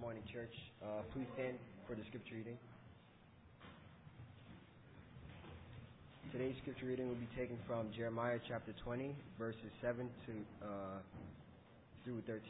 morning, church. Please stand for the scripture reading. Today's scripture reading will be taken from Jeremiah chapter 20, verses 7 through 13.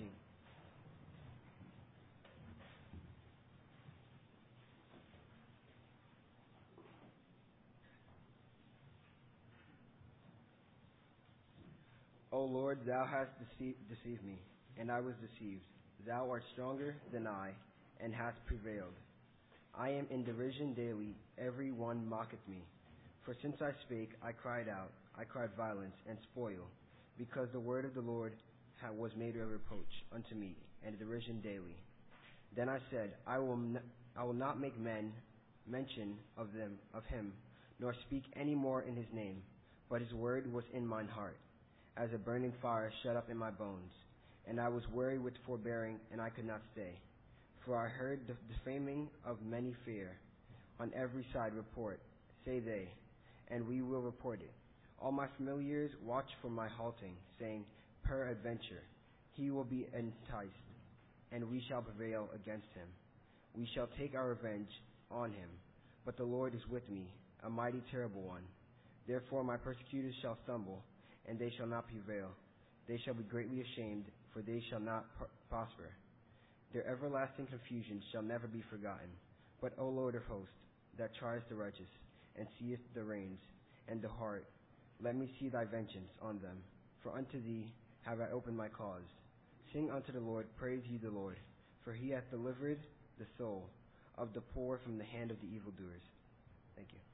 O Lord, thou hast deceived me, and I was deceived. Thou art stronger than I, and hast prevailed. I am in derision daily, every one mocketh me. For since I spake, I cried out, I cried violence and spoil, because the word of the Lord was made a reproach unto me, and derision daily. Then I said, I will not make mention of him, nor speak any more in his name. But his word was in mine heart, as a burning fire shut up in my bones. And I was weary with forbearing, and I could not stay. For I heard the defaming of many fear. On every side report, say they, and we will report it. All my familiars watch for my halting, saying, peradventure, he will be enticed, and we shall prevail against him. We shall take our revenge on him. But the Lord is with me, a mighty terrible one. Therefore my persecutors shall stumble, and they shall not prevail. They shall be greatly ashamed, for they shall not prosper. Their everlasting confusion shall never be forgotten. But, O Lord of hosts, that triest the righteous, and seest the reins and the heart, let me see thy vengeance on them. For unto thee have I opened my cause. Sing unto the Lord, praise ye the Lord, for he hath delivered the soul of the poor from the hand of the evildoers. Thank you.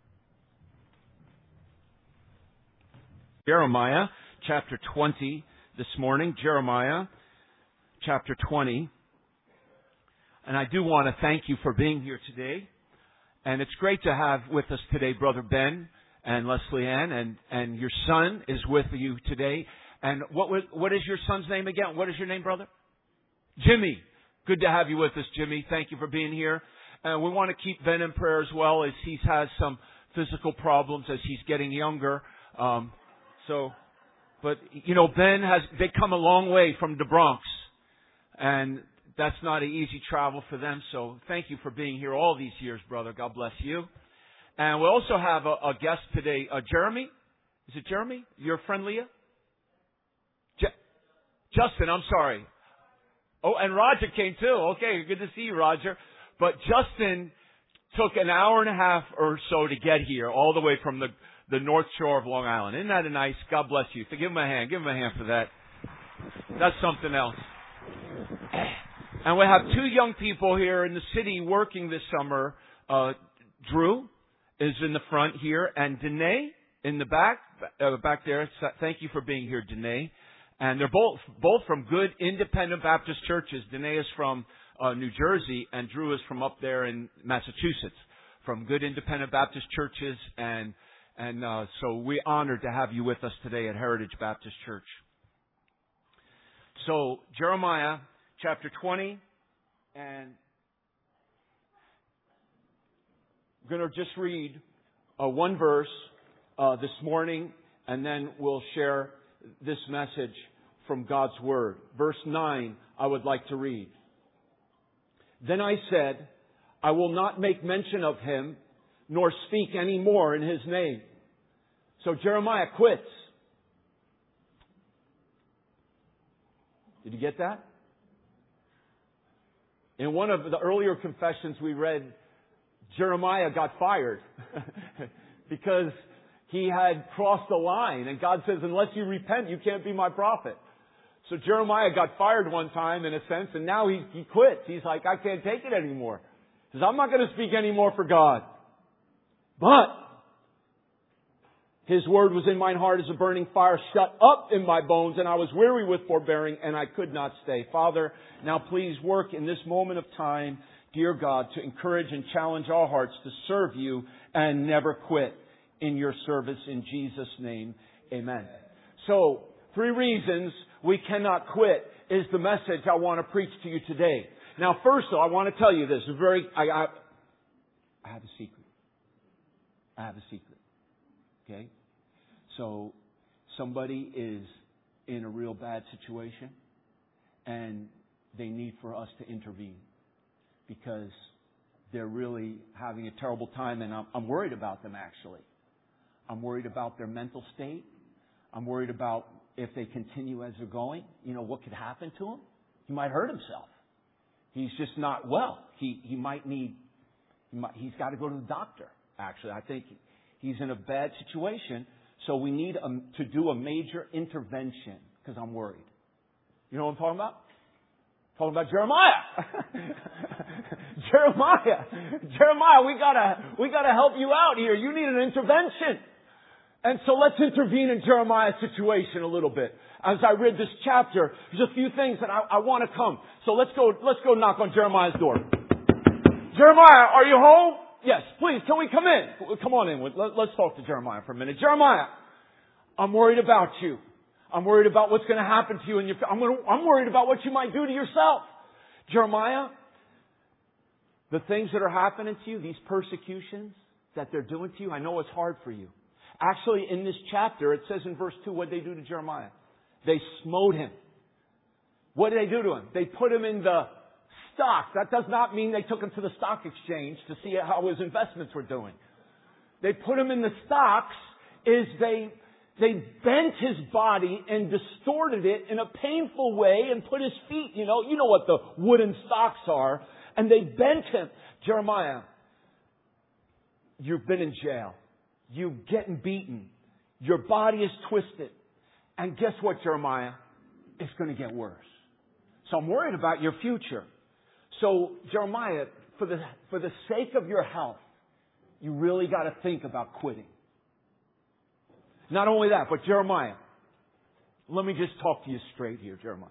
Jeremiah chapter 20 this morning. Jeremiah chapter 20. And I do want to thank you for being here today. And it's great to have with us today Brother Ben and Leslie Ann, and your son is with you today. And what is your son's name again? What is your name, brother? Jimmy. Good to have you with us, Jimmy. Thank you for being here. And we want to keep Ben in prayer as well, as he has some physical problems as he's getting younger. But you know, they come a long way from the Bronx, and that's not an easy travel for them. So thank you for being here all these years, brother. God bless you. And we also have a guest today, Jeremy. Is it Jeremy? Your friend Leah? Justin, I'm sorry. Oh, and Roger came too. Okay, good to see you, Roger. But Justin took an hour and a half or so to get here, all the way from the North Shore of Long Island. Isn't that a nice? God bless you. So give him a hand. Give him a hand for that. That's something else. And we have two young people here in the city working this summer. Drew is in the front here, and Danae in the back there. Thank you for being here, Danae. And they're both from good independent Baptist churches. Danae is from New Jersey, and Drew is from up there in Massachusetts, from good independent Baptist churches. And so we're honored to have you with us today at Heritage Baptist Church. So Jeremiah chapter 20, and I'm going to just read one verse this morning, and then we'll share this message from God's Word. Verse 9, I would like to read. Then I said, I will not make mention of him, nor speak any more in his name. So Jeremiah quits. Did you get that? In one of the earlier confessions we read, Jeremiah got fired because he had crossed the line. And God says, unless you repent, you can't be my prophet. So Jeremiah got fired one time, in a sense, and now he quits. He's like, I can't take it anymore. He says, I'm not going to speak anymore for God. But his word was in mine heart as a burning fire shut up in my bones, and I was weary with forbearing, and I could not stay. Father, now please work in this moment of time, dear God, to encourage and challenge our hearts to serve you and never quit in your service. In Jesus' name, amen. So, 3 reasons we cannot quit is the message I want to preach to you today. Now, first though, I want to tell you this. I have a secret. I have a secret. Okay? So, somebody is in a real bad situation, and they need for us to intervene. because they're really having a terrible time, and I'm worried about them, actually. I'm worried about their mental state. I'm worried about if they continue as they're going, what could happen to him. He might hurt himself. He's just not well. He might need, he's got to go to the doctor, actually. I think he's in a bad situation, so we need to do a major intervention because I'm worried. You know what I'm talking about? Talking about Jeremiah. Jeremiah, we gotta help you out here. You need an intervention. And so let's intervene in Jeremiah's situation a little bit. As I read this chapter, there's a few things that I want to come. So let's go knock on Jeremiah's door. Jeremiah, are you home? Yes, please, can we come in? Come on in. Let's talk to Jeremiah for a minute. Jeremiah, I'm worried about you. I'm worried about what's going to happen to you and I'm worried about what you might do to yourself. Jeremiah, the things that are happening to you, these persecutions that they're doing to you, I know it's hard for you. Actually, in this chapter, it says in verse 2, what did they do to Jeremiah? They smote him. What did they do to him? They put him in the stock. That does not mean they took him to the stock exchange to see how his investments were doing. They put him in the stocks is they bent his body and distorted it in a painful way and put his feet, you know what the wooden stocks are, and they bent him. Jeremiah, you've been in jail. You're getting beaten. Your body is twisted. And guess what, Jeremiah? It's going to get worse. So I'm worried about your future. So, Jeremiah, for the sake of your health, you really got to think about quitting. Not only that, but Jeremiah, let me just talk to you straight here, Jeremiah.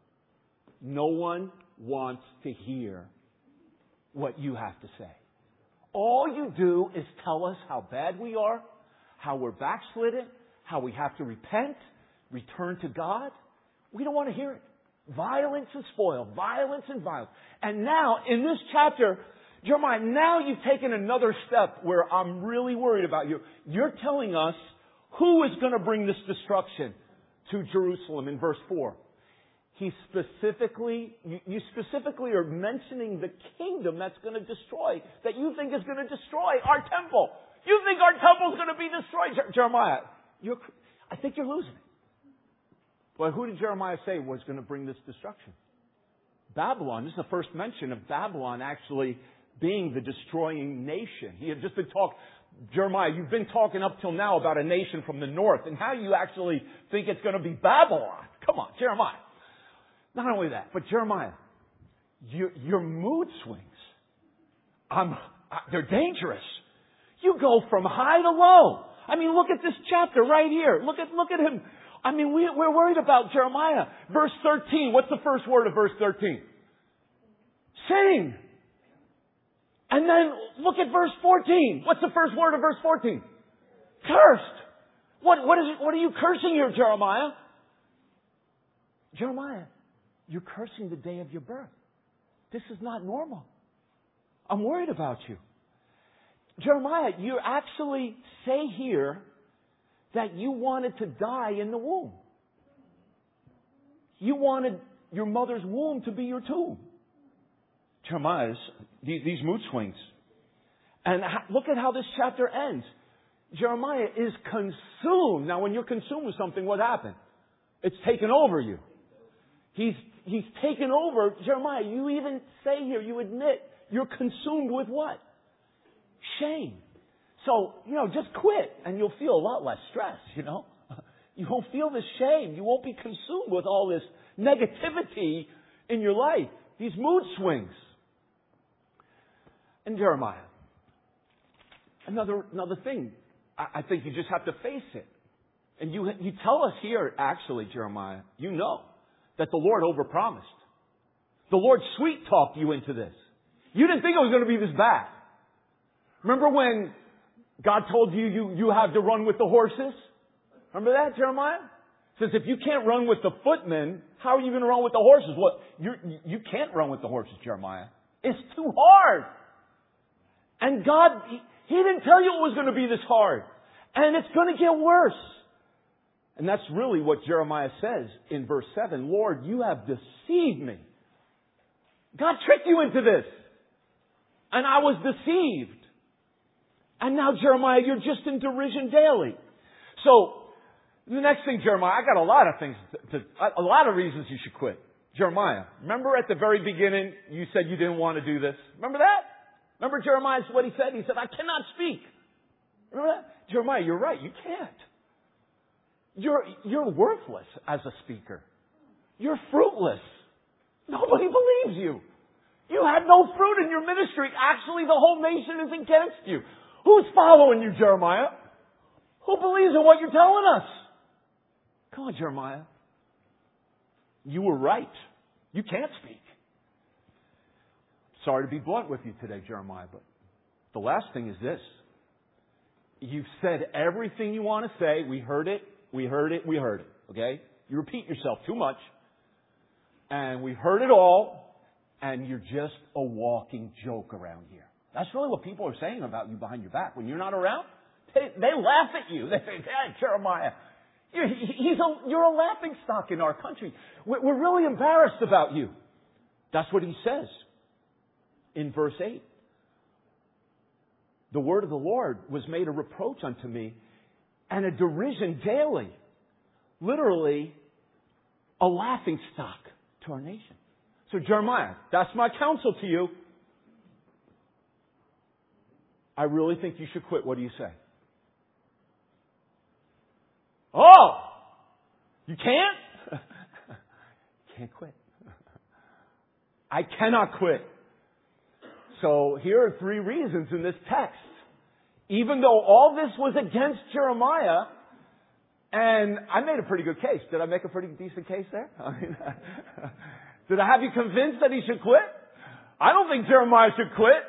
No one wants to hear what you have to say. All you do is tell us how bad we are, how we're backslidden, how we have to repent, return to God. We don't want to hear it. Violence and spoil, violence and violence. And now, in this chapter, Jeremiah, now you've taken another step where I'm really worried about you. You're telling us who is going to bring this destruction to Jerusalem in verse 4. You specifically are mentioning the kingdom that's going to destroy, that you think is going to destroy our temple. You think our temple is going to be destroyed. Jeremiah, I think you're losing it. Well, who did Jeremiah say was going to bring this destruction? Babylon. This is the first mention of Babylon actually being the destroying nation. He had just been Jeremiah, you've been talking up till now about a nation from the north, and how you actually think it's going to be Babylon. Come on, Jeremiah. Not only that, but Jeremiah, your mood swings, they're dangerous. You go from high to low. I mean, look at this chapter right here. Look at him. I mean, we're worried about Jeremiah. Verse 13. What's the first word of verse 13? Sing. And then look at verse 14. What's the first word of verse 14? Cursed. What are you cursing here, Jeremiah? Jeremiah, you're cursing the day of your birth. This is not normal. I'm worried about you. Jeremiah, you actually say here that you wanted to die in the womb. You wanted your mother's womb to be your tomb. Jeremiah, these mood swings. And look at how this chapter ends. Jeremiah is consumed. Now, when you're consumed with something, what happened? It's taken over you. He's taken over. Jeremiah, you even say here, you admit, you're consumed with what? Shame. So, just quit and you'll feel a lot less stress, You won't feel the shame. You won't be consumed with all this negativity in your life. These mood swings. And Jeremiah, another thing, I think you just have to face it. And you tell us here, actually, Jeremiah, that the Lord overpromised. The Lord sweet-talked you into this. You didn't think it was going to be this bad. Remember when God told you have to run with the horses? Remember that, Jeremiah? It says if you can't run with the footmen, how are you going to run with the horses? Well, you can't run with the horses, Jeremiah. It's too hard. And God, He didn't tell you it was going to be this hard. And it's going to get worse. And that's really what Jeremiah says in verse 7. Lord, you have deceived me. God tricked you into this. and I was deceived. And now, Jeremiah, you're just in derision daily. So, the next thing, Jeremiah, I got a lot of things, a lot of reasons you should quit. Jeremiah, remember at the very beginning, you said you didn't want to do this. Remember that? Remember Jeremiah, what he said? He said, I cannot speak. Remember that? Jeremiah, you're right. You can't. You're worthless as a speaker. You're fruitless. Nobody believes you. You have no fruit in your ministry. Actually, the whole nation is against you. Who's following you, Jeremiah? Who believes in what you're telling us? Come on, Jeremiah. You were right. You can't speak. Sorry to be blunt with you today, Jeremiah, but the last thing is this. You've said everything you want to say. We heard it. We heard it. We heard it. Okay? You repeat yourself too much. And we heard it all. And you're just a walking joke around here. That's really what people are saying about you behind your back. When you're not around, they laugh at you. They say, hey, Jeremiah, you're a laughing stock in our country. We're really embarrassed about you. That's what he says in verse 8. The word of the Lord was made a reproach unto me and a derision daily. Literally, a laughing stock to our nation. So Jeremiah, that's my counsel to you. I really think you should quit. What do you say? Oh! You can't? Can't quit. I cannot quit. So here are 3 reasons in this text. Even though all this was against Jeremiah, and I made a pretty good case. Did I make a pretty decent case there? I mean, did I have you convinced that he should quit? I don't think Jeremiah should quit.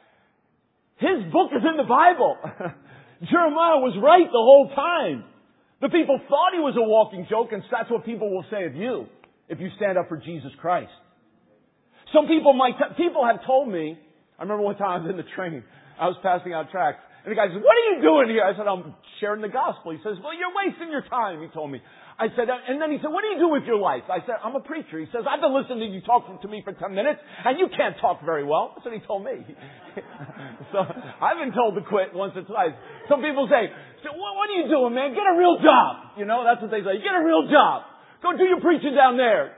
His book is in the Bible. Jeremiah was right the whole time. The people thought he was a walking joke, and that's what people will say of you if you stand up for Jesus Christ. Some people people have told me, I remember one time I was in the train, I was passing out tracts, and the guy said, what are you doing here? I said, I'm sharing the gospel. He says, well, you're wasting your time, he told me. I said, and then he said, what do you do with your life? I said, I'm a preacher. He says, I've been listening to you talk to me for 10 minutes, and you can't talk very well. That's what he told me. So I've been told to quit once or twice. Some people say, so what are you doing, man? Get a real job. You know, that's what they say. Get a real job. Go do your preaching down there.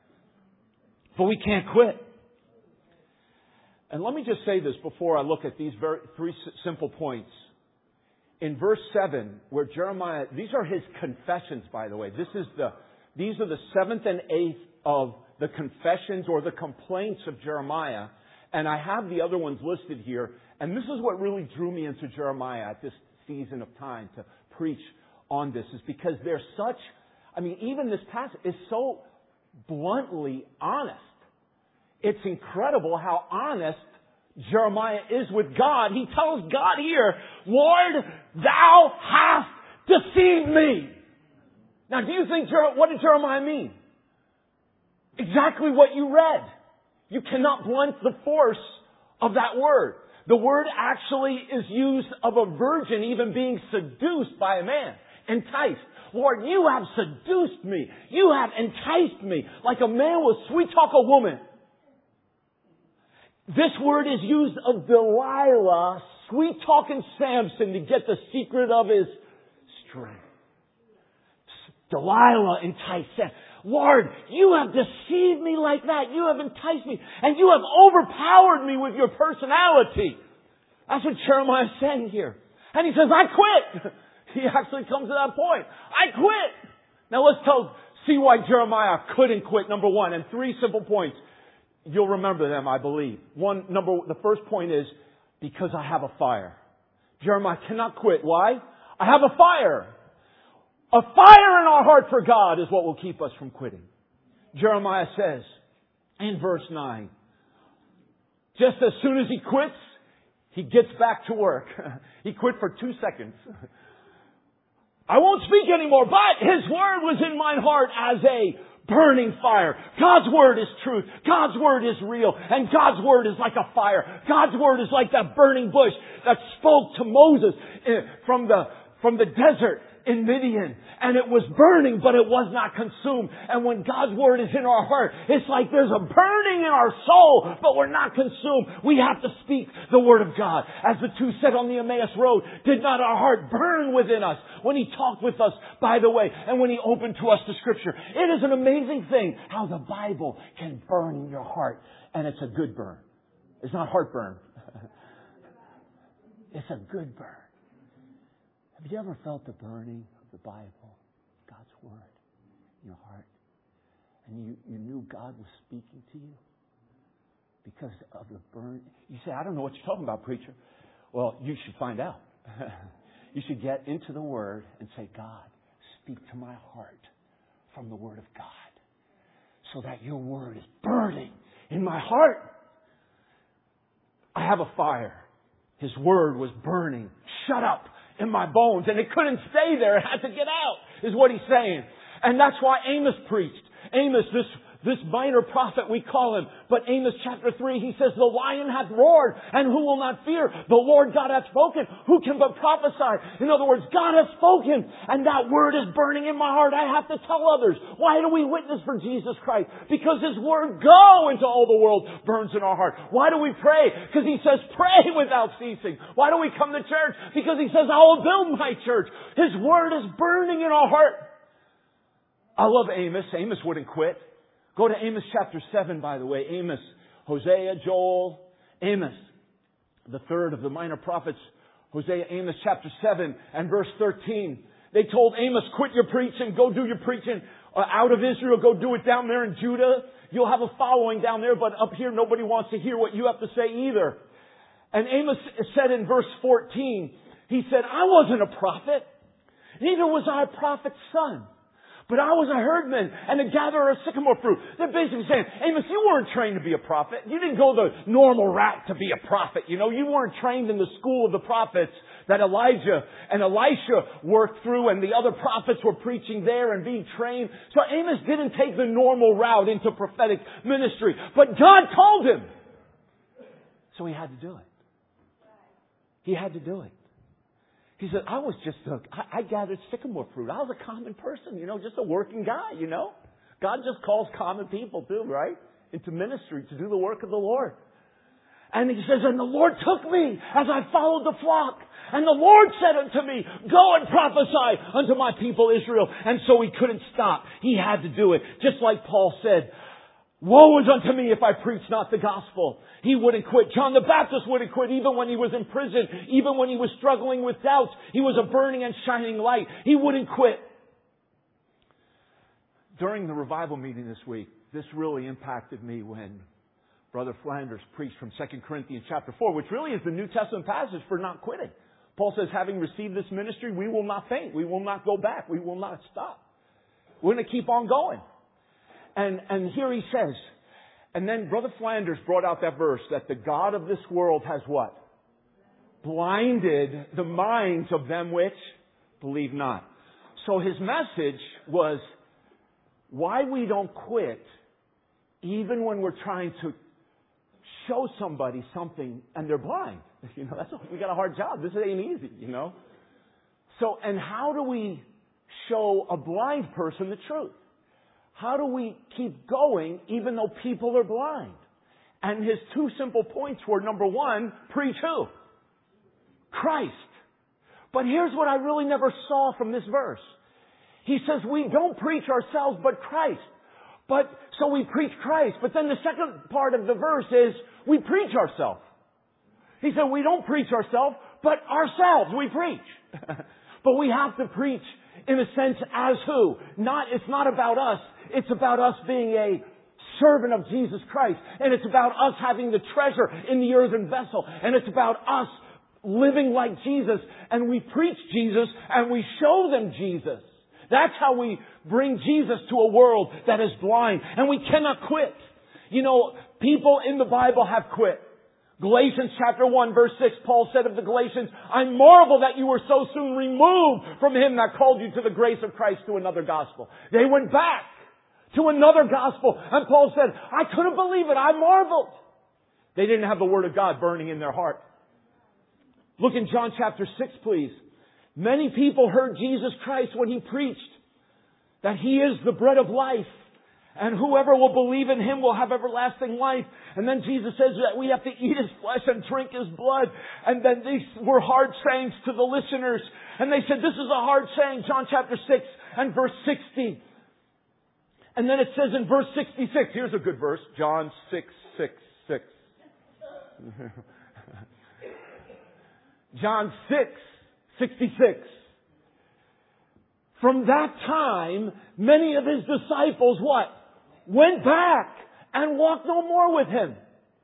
But we can't quit. And let me just say this before I look at these 3 simple points. In verse 7, where Jeremiah, these are his confessions, by the way. These are the 7th and 8th of the confessions or the complaints of Jeremiah. And I have the other ones listed here. And this is what really drew me into Jeremiah at this season of time to preach on this, is because they're such, even this passage is so bluntly honest. It's incredible how honest Jeremiah is with God. He tells God here, Lord, thou hast deceived me. Now, do you think, what did Jeremiah mean? Exactly what you read. You cannot blunt the force of that word. The word actually is used of a virgin even being seduced by a man, enticed. Lord, you have seduced me. You have enticed me like a man will sweet talk a woman. This word is used of Delilah sweet-talking Samson to get the secret of his strength. Delilah enticed Samson. Lord, you have deceived me like that. You have enticed me. And you have overpowered me with your personality. That's what Jeremiah is saying here. And he says, I quit. He actually comes to that point. I quit. Now let's see why Jeremiah couldn't quit, number 1. And 3 simple points. You'll remember them, I believe. The first point is, because I have a fire. Jeremiah cannot quit. Why? I have a fire. A fire in our heart for God is what will keep us from quitting. Jeremiah says in verse 9, just as soon as he quits, he gets back to work. He quit for 2 seconds. I won't speak anymore, but his word was in my heart as a burning fire. God's word is truth. God's word is real. And God's word is like a fire. God's word is like that burning bush that spoke to Moses from the desert in Midian, and it was burning, but it was not consumed. And when God's Word is in our heart, it's like there's a burning in our soul, but we're not consumed. We have to speak the Word of God. As the two said on the Emmaus Road, did not our heart burn within us when He talked with us by the way, and when He opened to us the Scripture? It is an amazing thing how the Bible can burn in your heart, and it's a good burn. It's not heartburn. It's a good burn. Have you ever felt the burning of the Bible, God's Word, in your heart? And you knew God was speaking to you because of the burn? You say, I don't know what you're talking about, preacher. Well, you should find out. You should get into the Word and say, God, speak to my heart from the Word of God so that your Word is burning in my heart. I have a fire. His Word was burning. Shut up in my bones. And it couldn't stay there. It had to get out, is what he's saying. And that's why Amos preached. Amos, this minor prophet we call him. But Amos chapter 3, he says, the lion hath roared, and who will not fear? The Lord God hath spoken. Who can but prophesy? In other words, God has spoken, and that word is burning in my heart. I have to tell others. Why do we witness for Jesus Christ? Because His word go into all the world burns in our heart. Why do we pray? Because He says pray without ceasing. Why do we come to church? Because He says I will build my church. His word is burning in our heart. I love Amos. Amos wouldn't quit. Go to Amos chapter 7, by the way. Amos, Hosea, Joel, Amos, the third of the minor prophets. Hosea, Amos chapter 7 and verse 13. They told Amos, quit your preaching, go do your preaching out of Israel, go do it down there in Judah. You'll have a following down there, but up here nobody wants to hear what you have to say either. And Amos said in verse 14, he said, I wasn't a prophet, neither was I a prophet's son. But I was a herdman and a gatherer of sycamore fruit. They're basically saying, Amos, you weren't trained to be a prophet. You didn't go the normal route to be a prophet. You weren't trained in the school of the prophets that Elijah and Elisha worked through, and the other prophets were preaching there and being trained. So Amos didn't take the normal route into prophetic ministry. But God called him. So he had to do it. He had to do it. He said, I gathered sycamore fruit. I was a common person, just a working guy, God just calls common people too, right? Into ministry to do the work of the Lord. And he says, and the Lord took me as I followed the flock. And the Lord said unto me, go and prophesy unto my people Israel. And so he couldn't stop. He had to do it. Just like Paul said, woe is unto me if I preach not the gospel. He wouldn't quit. John the Baptist wouldn't quit even when he was in prison, even when he was struggling with doubts. He was a burning and shining light. He wouldn't quit. During the revival meeting this week, this really impacted me when Brother Flanders preached from 2 Corinthians chapter 4, which really is the New Testament passage for not quitting. Paul says, having received this ministry, we will not faint. We will not go back. We will not stop. We're going to keep on going. And here he says, and then Brother Flanders brought out that verse that the God of this world has what? Blinded the minds of them which believe not. So his message was why we don't quit even when we're trying to show somebody something and they're blind. We got a hard job. This ain't easy, So, and how do we show a blind person the truth? How do we keep going even though people are blind? And his two simple points were, number one, preach who? Christ. But here's what I really never saw from this verse. He says we don't preach ourselves but Christ. So we preach Christ. But then the second part of the verse is we preach ourselves. He said we don't preach ourselves, but ourselves we preach. But we have to preach in a sense as who? It's not about us. It's about us being a servant of Jesus Christ. And it's about us having the treasure in the earthen vessel. And it's about us living like Jesus. And we preach Jesus and we show them Jesus. That's how we bring Jesus to a world that is blind. And we cannot quit. People in the Bible have quit. Galatians chapter 1 verse 6, Paul said of the Galatians, I marvel that you were so soon removed from him that called you to the grace of Christ to another gospel. They went back to another gospel. And Paul said, I couldn't believe it. I marveled. They didn't have the Word of God burning in their heart. Look in John chapter 6, please. Many people heard Jesus Christ when He preached that He is the bread of life. And whoever will believe in Him will have everlasting life. And then Jesus says that we have to eat His flesh and drink His blood. And then these were hard sayings to the listeners. And they said, this is a hard saying, John chapter 6 and verse 60. And then it says in verse 66, here's a good verse, John 6:66. John 6:66. From that time, many of His disciples, what? Went back and walked no more with Him.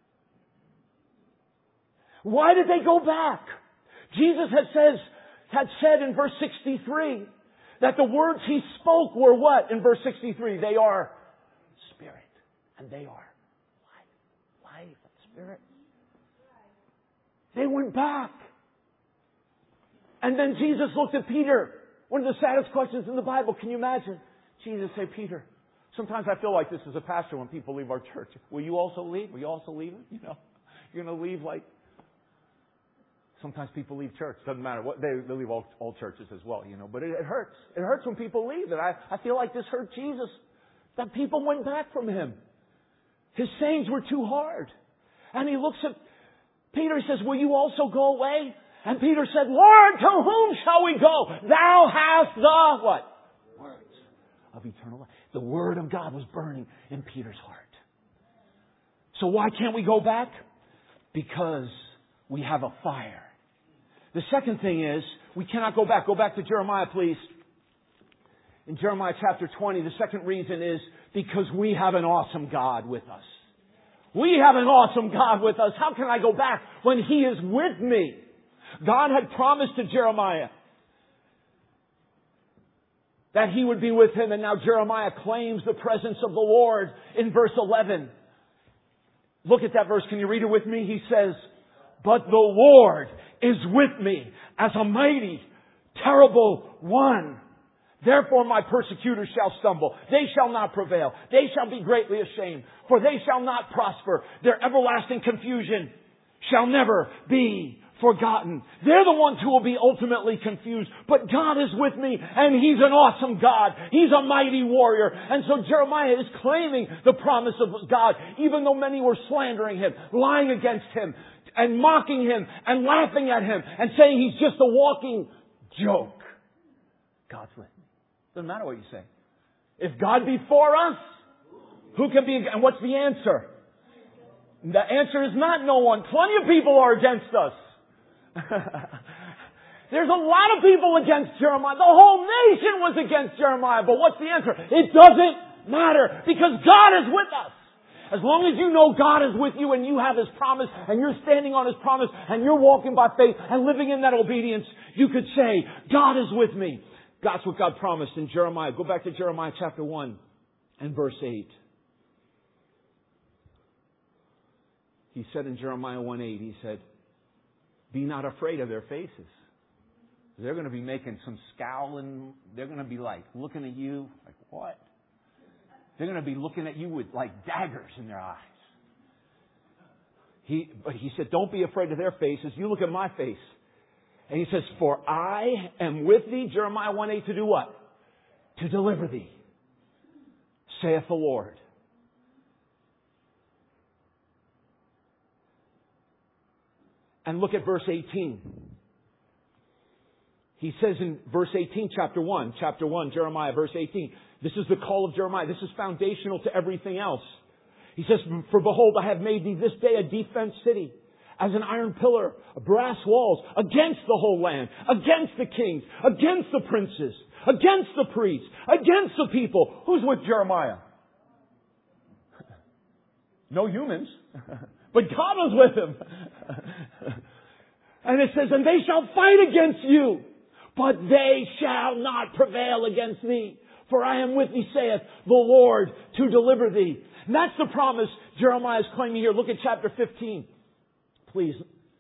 Why did they go back? Jesus had said in verse 63 that the words He spoke were what? In verse 63, they are spirit and they are life and spirit. They went back. And then Jesus looked at Peter. One of the saddest questions in the Bible. Can you imagine? Jesus said, Peter, sometimes I feel like this as a pastor when people leave our church. Will you also leave? Will you also leave it? You know, you're going to leave like... Sometimes people leave church. Doesn't matter what. They leave all churches as well, you know. But it hurts. It hurts when people leave. And I feel like this hurt Jesus. That people went back from Him. His sayings were too hard. And He looks at Peter. He says, will you also go away? And Peter said, Lord, to whom shall we go? Thou hast the what? Words of eternal life. The Word of God was burning in Peter's heart. So why can't we go back? Because we have a fire. The second thing is, we cannot go back. Go back to Jeremiah, please. In Jeremiah chapter 20, the second reason is because we have an awesome God with us. We have an awesome God with us. How can I go back when He is with me? God had promised to Jeremiah that He would be with him. And now Jeremiah claims the presence of the Lord in verse 11. Look at that verse. Can you read it with me? He says, but the Lord is with me as a mighty, terrible one. Therefore my persecutors shall stumble. They shall not prevail. They shall be greatly ashamed. For they shall not prosper. Their everlasting confusion shall never be forgotten. They're the ones who will be ultimately confused. But God is with me, and He's an awesome God. He's a mighty warrior. And so Jeremiah is claiming the promise of God, even though many were slandering him, lying against him, and mocking him, and laughing at him, and saying he's just a walking joke. God's with me. Doesn't matter what you say. If God be for us, who can be against? And what's the answer? The answer is not no one. Plenty of people are against us. There's a lot of people against Jeremiah. The whole nation was against Jeremiah. But what's the answer? It doesn't matter because God is with us. As long as you know God is with you and you have His promise and you're standing on His promise and you're walking by faith and living in that obedience, you could say, God is with me. That's what God promised in Jeremiah. Go back to Jeremiah chapter 1 and verse 8. He said in Jeremiah 1:8, He said, be not afraid of their faces. They're going to be making some scowling. They're going to be like looking at you like, what? They're going to be looking at you with like daggers in their eyes. But he said, don't be afraid of their faces. You look at my face. And He says, for I am with thee, Jeremiah 1:8, to do what? To deliver thee, saith the Lord. And look at verse 18. He says in verse 18, chapter 1, Jeremiah, verse 18. This is the call of Jeremiah. This is foundational to everything else. He says, for behold, I have made thee this day a defense city, as an iron pillar, brass walls, against the whole land, against the kings, against the princes, against the priests, against the people. Who's with Jeremiah? No humans. But God was with him. And it says, and they shall fight against you, but they shall not prevail against thee. For I am with thee, saith the Lord, to deliver thee. And that's the promise Jeremiah is claiming here. Look at chapter 15, please.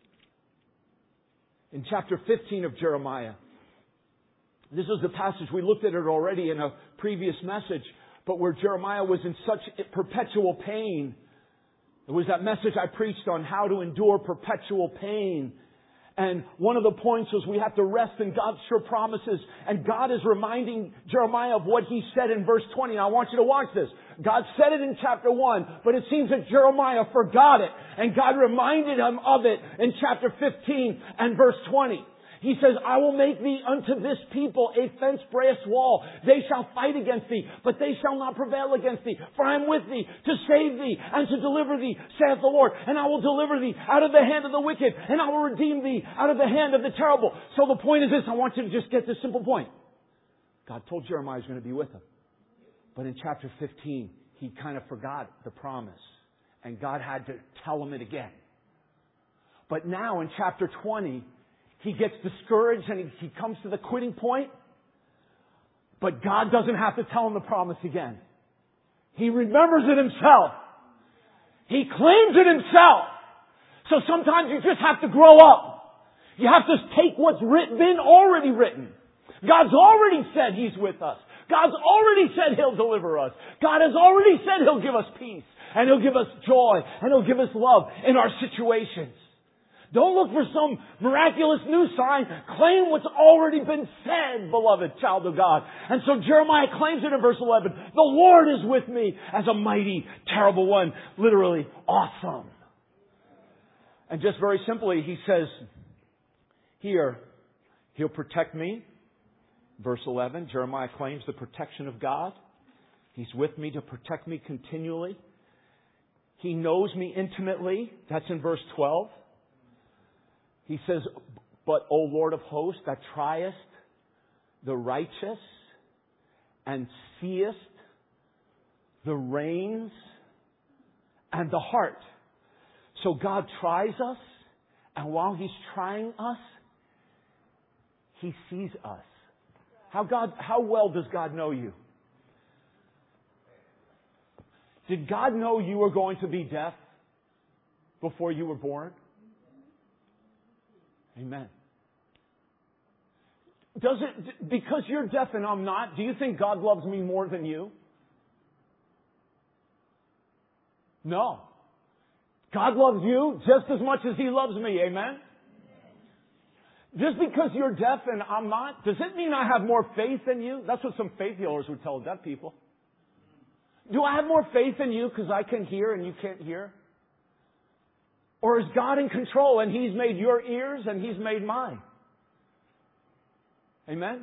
In chapter 15 of Jeremiah. This is the passage. We looked at it already in a previous message. But where Jeremiah was in such perpetual pain. It was that message I preached on how to endure perpetual pain. And one of the points was we have to rest in God's sure promises. And God is reminding Jeremiah of what He said in verse 20. And I want you to watch this. God said it in chapter 1, but it seems that Jeremiah forgot it. And God reminded him of it in chapter 15 and verse 20. He says, I will make thee unto this people a fenced brass wall. They shall fight against thee, but they shall not prevail against thee. For I am with thee to save thee and to deliver thee, saith the Lord. And I will deliver thee out of the hand of the wicked, and I will redeem thee out of the hand of the terrible. So the point is this. I want you to just get this simple point. God told Jeremiah He was going to be with him. But in chapter 15, he kind of forgot the promise. And God had to tell him it again. But now in chapter 20, he gets discouraged and he comes to the quitting point. But God doesn't have to tell him the promise again. He remembers it himself. He claims it himself. So sometimes you just have to grow up. You have to take what's been already written. God's already said He's with us. God's already said He'll deliver us. God has already said He'll give us peace. And He'll give us joy. And He'll give us love in our situations. Don't look for some miraculous new sign. Claim what's already been said, beloved child of God. And so Jeremiah claims it in verse 11. The Lord is with me as a mighty, terrible one. Literally, awesome. And just very simply, he says here, He'll protect me. Verse 11, Jeremiah claims the protection of God. He's with me to protect me continually. He knows me intimately. That's in verse 12. He says, but, O Lord of hosts, that triest the righteous and seest the reins and the heart. So God tries us, and while He's trying us, He sees us. How well does God know you? Did God know you were going to be deaf before you were born? Amen. Because you're deaf and I'm not, do you think God loves me more than you? No. God loves you just as much as He loves me. Amen? Just because you're deaf and I'm not, does it mean I have more faith than you? That's what some faith healers would tell deaf people. Do I have more faith in you because I can hear and you can't hear? Or is God in control and He's made your ears and He's made mine? Amen?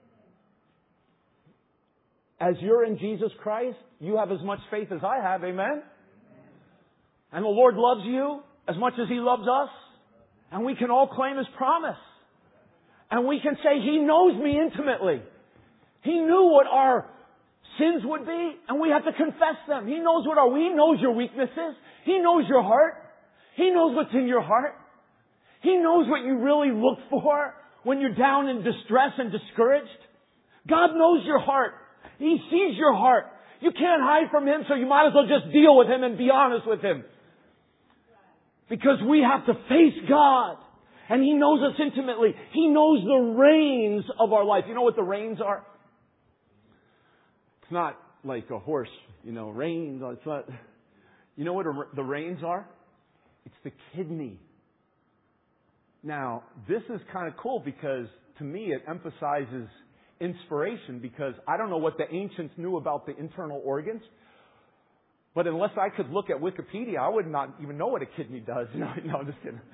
As you're in Jesus Christ, you have as much faith as I have. Amen? And the Lord loves you as much as He loves us. And we can all claim His promise. And we can say, He knows me intimately. He knew what our sins would be, and we have to confess them. He knows He knows your weaknesses. He knows your heart. He knows what's in your heart. He knows what you really look for when you're down in distress and discouraged. God knows your heart. He sees your heart. You can't hide from Him, so you might as well just deal with Him and be honest with Him. Because we have to face God. And He knows us intimately. He knows the reins of our life. You know what the reins are? It's not like a horse, reins. It's not. You know what the reins are? It's the kidney. Now, this is kind of cool because to me it emphasizes inspiration, because I don't know what the ancients knew about the internal organs. But unless I could look at Wikipedia, I would not even know what a kidney does. No, I'm just kidding.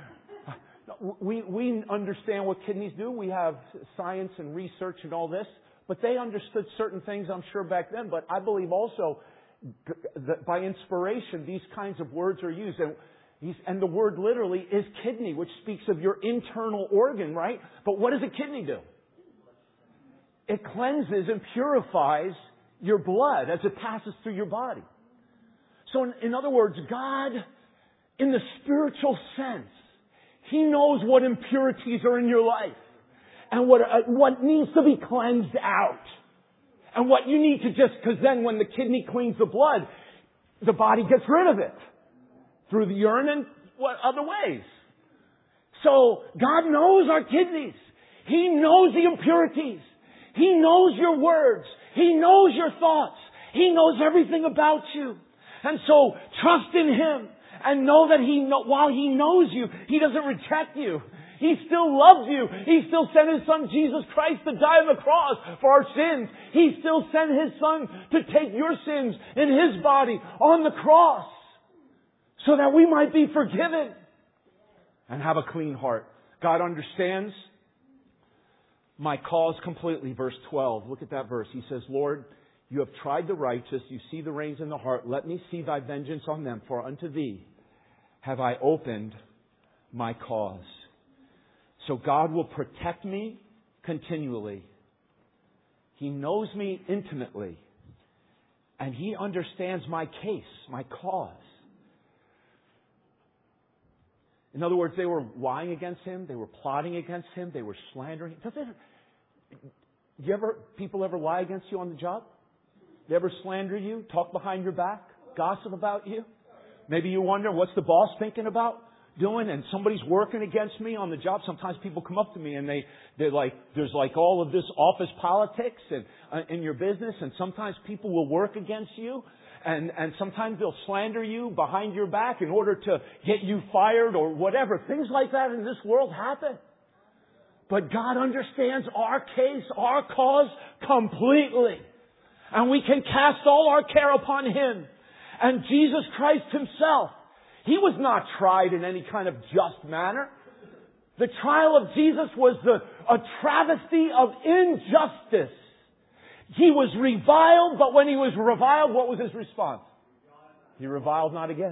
We understand what kidneys do. We have science and research and all this. But they understood certain things, I'm sure, back then. But I believe also that by inspiration, these kinds of words are used. And the word literally is kidney, which speaks of your internal organ, right? But what does a kidney do? It cleanses and purifies your blood as it passes through your body. So in other words, God, in the spiritual sense, He knows what impurities are in your life and what needs to be cleansed out and what you need to because then when the kidney cleans the blood, the body gets rid of it through the urine and other ways. So God knows our kidneys. He knows the impurities. He knows your words. He knows your thoughts. He knows everything about you. And so trust in Him and know that while He knows you, He doesn't reject you. He still loves you. He still sent His Son Jesus Christ to die on the cross for our sins. He still sent His Son to take your sins in His body on the cross so that we might be forgiven and have a clean heart. God understands my cause completely. Verse 12. Look at that verse. He says, Lord, you have tried the righteous. You see the reins in the heart. Let me see thy vengeance on them. For unto thee have I opened my cause. So God will protect me continually. He knows me intimately. And He understands my case, my cause. In other words, they were lying against Him. They were plotting against Him. They were slandering Him. People ever lie against you on the job? They ever slander you, talk behind your back, gossip about you? Maybe you wonder, what's the boss thinking about doing? And somebody's working against me on the job. Sometimes people come up to me and they're like, there's like all of this office politics and in your business. And sometimes people will work against you. And sometimes they'll slander you behind your back in order to get you fired or whatever. Things like that in this world happen. But God understands our case, our cause completely. And we can cast all our care upon Him. And Jesus Christ Himself, He was not tried in any kind of just manner. The trial of Jesus was a travesty of injustice. He was reviled, but when He was reviled, what was His response? He reviled not again.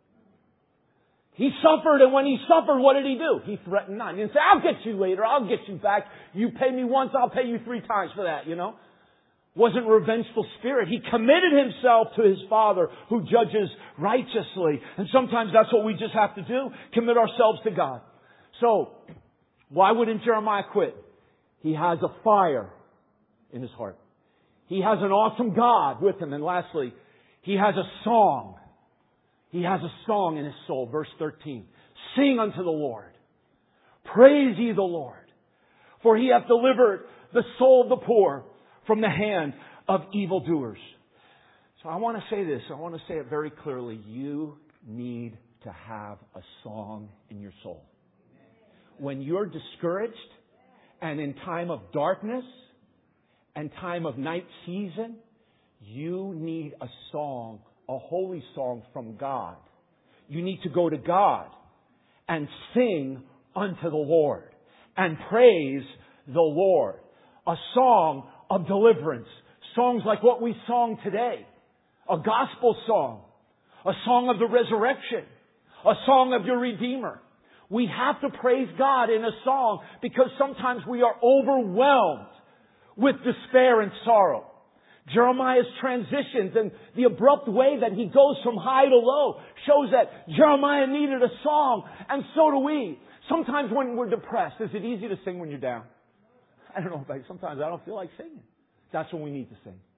He suffered, and when He suffered, what did He do? He threatened not. He didn't say, I'll get you later, I'll get you back. You pay me once, I'll pay you 3 times for that, Wasn't a revengeful spirit. He committed Himself to His Father who judges righteously. And sometimes that's what we just have to do. Commit ourselves to God. So, why wouldn't Jeremiah quit? He has a fire in his heart. He has an awesome God with him. And lastly, he has a song. He has a song in his soul. Verse 13. Sing unto the Lord. Praise ye the Lord. For He hath delivered the soul of the poor from the hand of evildoers. So I want to say this. I want to say it very clearly. You need to have a song in your soul. When you're discouraged and in time of darkness and time of night season, you need a song, a holy song from God. You need to go to God and sing unto the Lord and praise the Lord. A song of deliverance. Songs like what we sung today. A gospel song. A song of the resurrection. A song of your Redeemer. We have to praise God in a song because sometimes we are overwhelmed with despair and sorrow. Jeremiah's transitions and the abrupt way that he goes from high to low shows that Jeremiah needed a song, and so do we. Sometimes when we're depressed, is it easy to sing when you're down? I don't know, but sometimes I don't feel like singing. That's when we need to sing.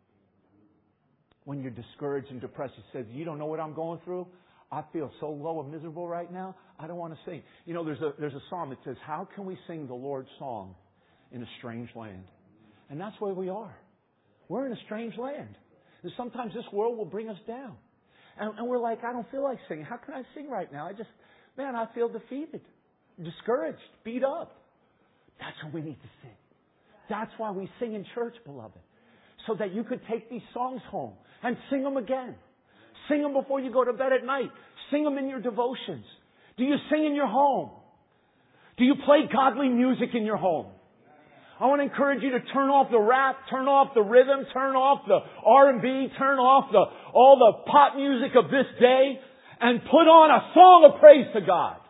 When you're discouraged and depressed, you say, you don't know what I'm going through? I feel so low and miserable right now, I don't want to sing. There's a psalm that says, how can we sing the Lord's song in a strange land? And that's where we are. We're in a strange land. And sometimes this world will bring us down. And we're like, I don't feel like singing. How can I sing right now? I feel defeated, discouraged, beat up. That's what we need to sing. That's why we sing in church, beloved. So that you could take these songs home and sing them again. Sing them before you go to bed at night. Sing them in your devotions. Do you sing in your home? Do you play godly music in your home? I want to encourage you to turn off the rap, turn off the rhythm, turn off the R&B, turn off all the pop music of this day and put on a song of praise to God.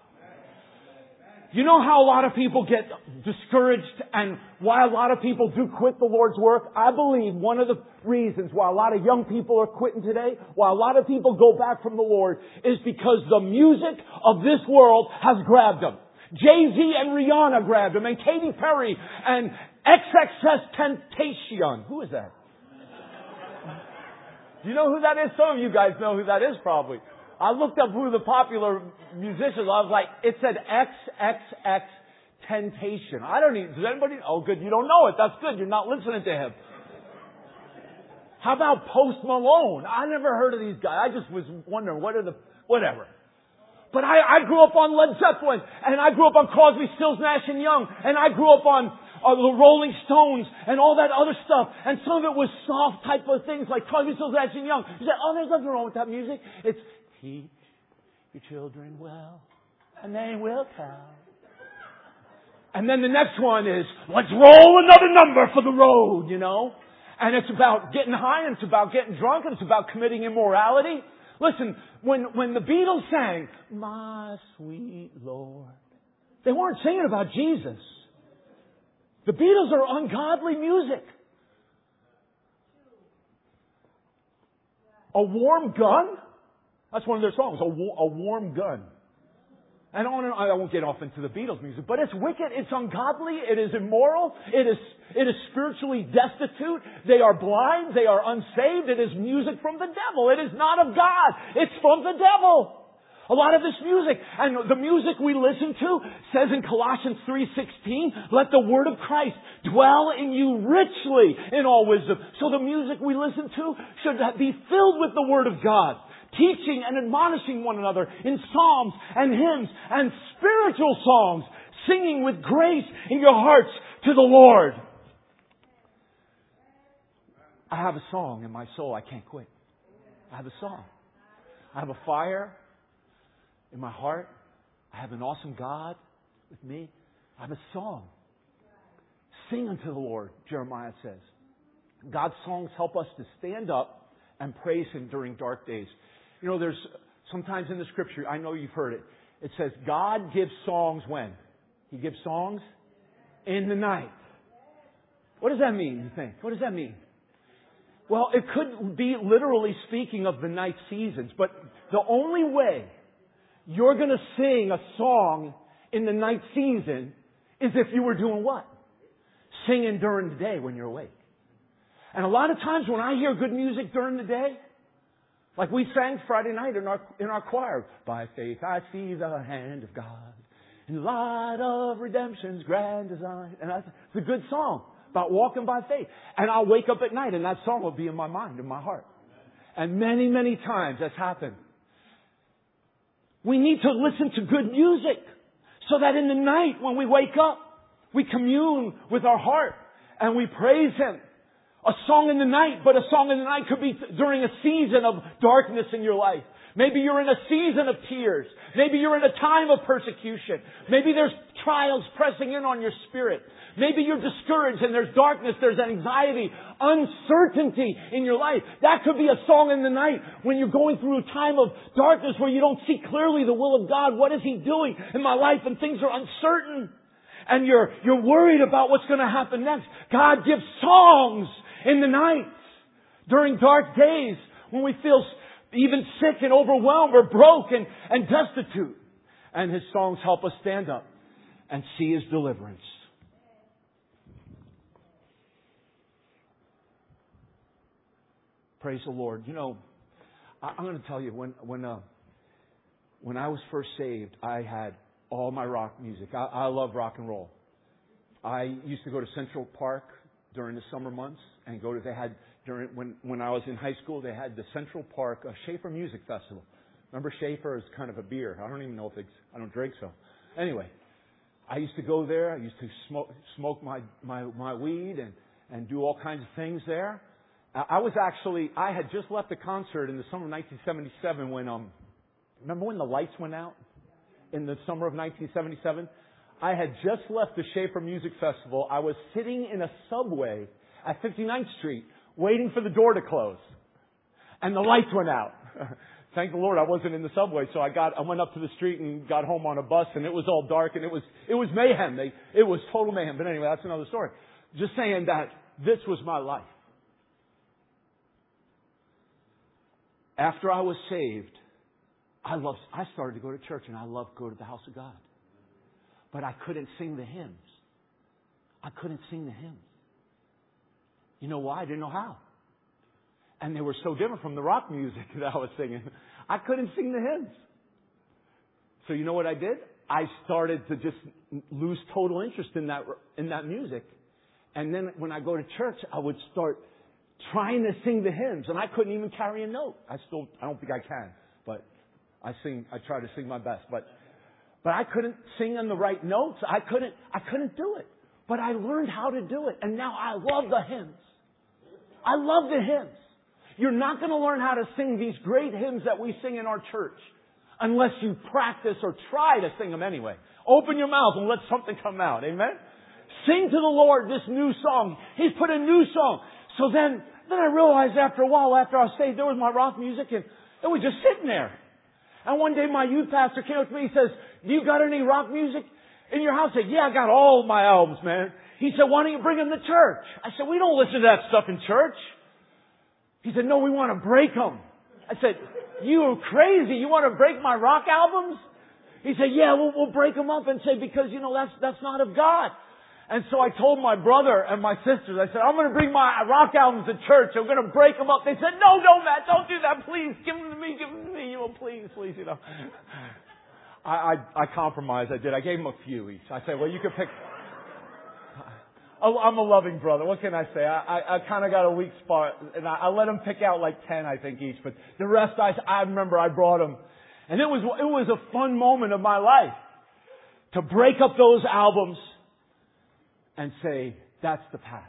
You know how a lot of people get discouraged and why a lot of people do quit the Lord's work? I believe one of the reasons why a lot of young people are quitting today, why a lot of people go back from the Lord, is because the music of this world has grabbed them. Jay-Z and Rihanna grabbed them, and Katy Perry and XXXTentacion. Who is that? Do you know who that is? Some of you guys know who that is probably. I looked up who the popular musicians are. I was like, it said XXXTentacion. Does anybody? Oh, good. You don't know it. That's good. You're not listening to him. How about Post Malone? I never heard of these guys. I just was wondering, whatever. But I grew up on Led Zeppelin, and I grew up on Crosby, Stills, Nash and Young, and I grew up on the Rolling Stones and all that other stuff. And some of it was soft type of things like Crosby, Stills, Nash and Young. You say, oh, there's nothing wrong with that music. It's teach your children well, and they will tell. And then the next one is, let's roll another number for the road, you know. And it's about getting high, and it's about getting drunk, and it's about committing immorality. Listen, when the Beatles sang, My Sweet Lord, they weren't singing about Jesus. The Beatles are ungodly music. A Warm Gun? That's one of their songs, A Warm Gun. I won't get off into the Beatles music, but it's wicked, it's ungodly, it is immoral, it is spiritually destitute, they are blind, they are unsaved, it is music from the devil, it is not of God, it's from the devil. A lot of this music, and the music we listen to says in Colossians 3:16, let the word of Christ dwell in you richly in all wisdom. So the music we listen to should be filled with the word of God, teaching and admonishing one another in psalms and hymns and spiritual songs, singing with grace in your hearts to the Lord. I have a song in my soul I can't quit. I have a song. I have a fire in my heart. I have an awesome God with me. I have a song. Sing unto the Lord, Jeremiah says. God's songs help us to stand up and praise Him during dark days. You know, there's sometimes in the Scripture, I know you've heard it, it says God gives songs when? He gives songs in the night. What does that mean, you think? What does that mean? Well, it could be literally speaking of the night seasons, but the only way you're going to sing a song in the night season is if you were doing what? Singing during the day when you're awake. And a lot of times when I hear good music during the day, like we sang Friday night in our choir, by faith I see the hand of God in the light of redemption's grand design. And it's a good song about walking by faith. And I'll wake up at night and that song will be in my mind, in my heart. And many, many times that's happened. We need to listen to good music so that in the night when we wake up, we commune with our heart and we praise Him. A song in the night, but a song in the night could be during a season of darkness in your life. Maybe you're in a season of tears. Maybe you're in a time of persecution. Maybe there's trials pressing in on your spirit. Maybe you're discouraged and there's darkness, there's anxiety, uncertainty in your life. That could be a song in the night when you're going through a time of darkness where you don't see clearly the will of God. What is He doing in my life? And things are uncertain. And you're worried about what's going to happen next. God gives songs in the night, during dark days, when we feel even sick and overwhelmed or broke and destitute. And His songs help us stand up and see His deliverance. Praise the Lord. You know, I'm going to tell you, when I was first saved, I had all my rock music. I love rock and roll. I used to go to Central Park during the summer months and when I was in high school, they had the Central Park Schaefer Music Festival. Remember, Schaefer is kind of a beer. I don't even know if I don't drink, so. Anyway, I used to go there. I used to smoke my weed and do all kinds of things there. I had just left a concert in the summer of 1977 remember when the lights went out? In the summer of 1977? I had just left the Schaefer Music Festival. I was sitting in a subway at 59th Street waiting for the door to close. And the lights went out. Thank the Lord I wasn't in the subway, so I went up to the street and got home on a bus, and it was all dark, and it was mayhem. It was total mayhem. But anyway, that's another story. Just saying that this was my life. After I was saved, I started to go to church, and I loved to go to the house of God. But I couldn't sing the hymns. You know why? I didn't know how. And they were so different from the rock music that I was singing. I couldn't sing the hymns. So you know what I did? I started to just lose total interest in that music. And then when I go to church, I would start trying to sing the hymns. And I couldn't even carry a note. I don't think I can. But I try to sing my best, but I couldn't sing in the right notes. I couldn't do it. But I learned how to do it. And now I love the hymns. I love the hymns. You're not going to learn how to sing these great hymns that we sing in our church unless you practice or try to sing them anyway. Open your mouth and let something come out. Amen? Sing to the Lord this new song. He's put a new song. So then I realized after a while, after I stayed there with my rock music, and it was just sitting there. And one day my youth pastor came up to me. He says, "Do you got any rock music in your house?" I said, "Yeah, I got all my albums, man." He said, "Why don't you bring them to church?" I said, "We don't listen to that stuff in church." He said, "No, we want to break them." I said, "You are crazy. You want to break my rock albums?" He said, "Yeah, we'll break them up and say, because, that's not of God." And so I told my brother and my sisters, I said, "I'm going to bring my rock albums to church. I'm going to break them up." They said, "No, Matt, don't do that. Please, give them to me, please, please, I compromised. I did. I gave them a few each. I said, "Well, you can pick." I'm a loving brother. What can I say? I kind of got a weak spot, and I let them pick out like 10, I think, each. But the rest, I remember I brought them. And it was a fun moment of my life to break up those albums and say, that's the past.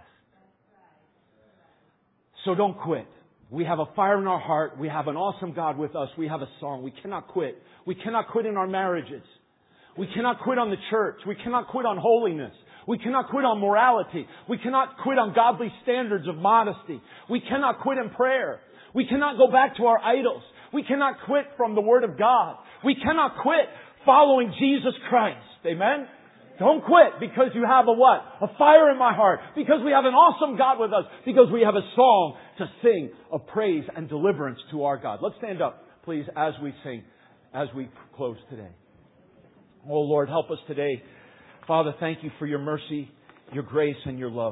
So don't quit. We have a fire in our heart. We have an awesome God with us. We have a song. We cannot quit. We cannot quit in our marriages. We cannot quit on the church. We cannot quit on holiness. We cannot quit on morality. We cannot quit on godly standards of modesty. We cannot quit in prayer. We cannot go back to our idols. We cannot quit from the Word of God. We cannot quit following Jesus Christ. Amen? Don't quit because you have a what? A fire in my heart. Because we have an awesome God with us. Because we have a song to sing of praise and deliverance to our God. Let's stand up, please, as we sing, as we close today. Oh, Lord, help us today. Father, thank you for your mercy, your grace, and your love.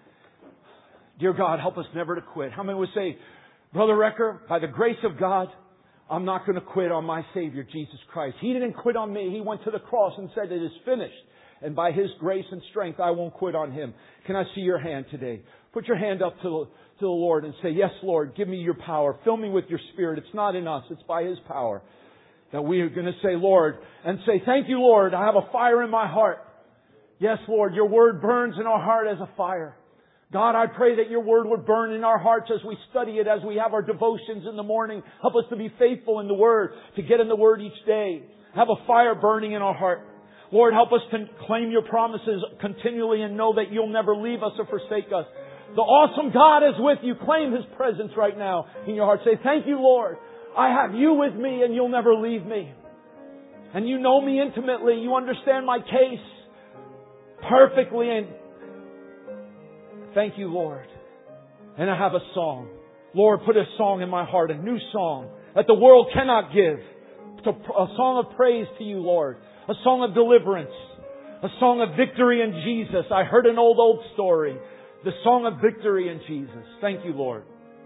Dear God, help us never to quit. How many would say, Brother Recker, by the grace of God, I'm not going to quit on my Savior, Jesus Christ. He didn't quit on me. He went to the cross and said, it is finished. And by His grace and strength, I won't quit on Him. Can I see your hand today? Put your hand up to the Lord and say, yes, Lord, give me your power. Fill me with your Spirit. It's not in us. It's by His power that we are going to say, Lord, and say, thank you, Lord. I have a fire in my heart. Yes, Lord, your Word burns in our heart as a fire. God, I pray that your Word would burn in our hearts as we study it, as we have our devotions in the morning. Help us to be faithful in the Word, to get in the Word each day. Have a fire burning in our heart. Lord, help us to claim your promises continually and know that you'll never leave us or forsake us. The awesome God is with you. Claim His presence right now in your heart. Say, thank you, Lord. I have you with me and you'll never leave me. And you know me intimately. You understand my case perfectly. And thank you, Lord. And I have a song. Lord, put a song in my heart, a new song that the world cannot give. A song of praise to you, Lord. A song of deliverance. A song of victory in Jesus. I heard an old story. The song of victory in Jesus. Thank you, Lord.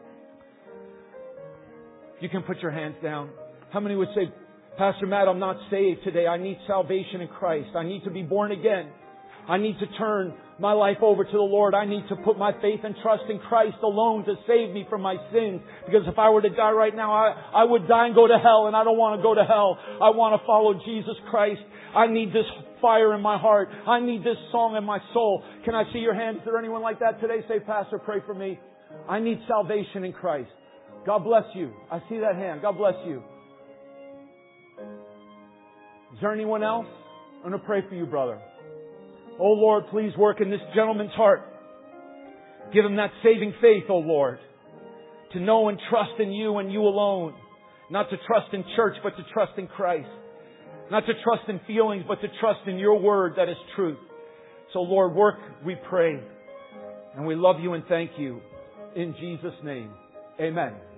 You can put your hands down. How many would say, Pastor Matt, I'm not saved today. I need salvation in Christ. I need to be born again. I need to turn my life over to the Lord. I need to put my faith and trust in Christ alone to save me from my sins. Because if I were to die right now, I would die and go to hell. And I don't want to go to hell. I want to follow Jesus Christ. I need this fire in my heart. I need this song in my soul. Can I see your hands? Is there anyone like that today? Say, Pastor, pray for me. I need salvation in Christ. God bless you. I see that hand. God bless you. Is there anyone else? I'm going to pray for you, brother. Oh, Lord, please work in this gentleman's heart. Give him that saving faith, oh, Lord, to know and trust in you and you alone. Not to trust in church, but to trust in Christ. Not to trust in feelings, but to trust in your word that is truth. So, Lord, work, we pray. And we love you and thank you. In Jesus' name, amen.